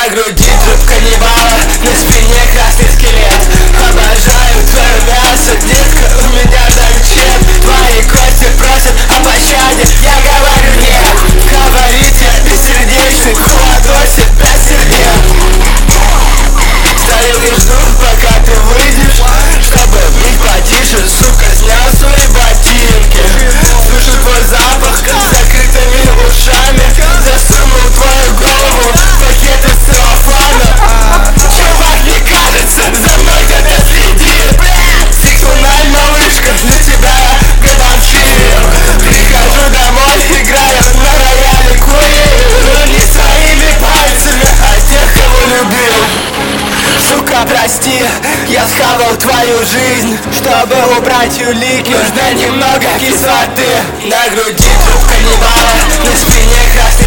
На груди труп каннибала, на спине красный скелет. Обожаю твое мясо, детка, у меня дрочет. Твои кости просят о пощаде, я говорю нет. Говорите, бессердечный, холодосе, без сердец. Стою и жду, пока ты выйдешь, чтобы быть потише. Сука, снял свои ботинки. Слышу твой запах с закрытыми ушами. Засунул твою голову в пакет из целлофана. Чувак, мне кажется, за мной кто-то следит. Сексуальная малышка, для тебя я годовщик. Прихожу домой, играю на рояле курил. Но не своими пальцами, а тех, кого любил. Сука, прости, я схавал твою жизнь, чтобы убрать улики. Нужно немного кислоты. На груди труп каннибала, на спине красный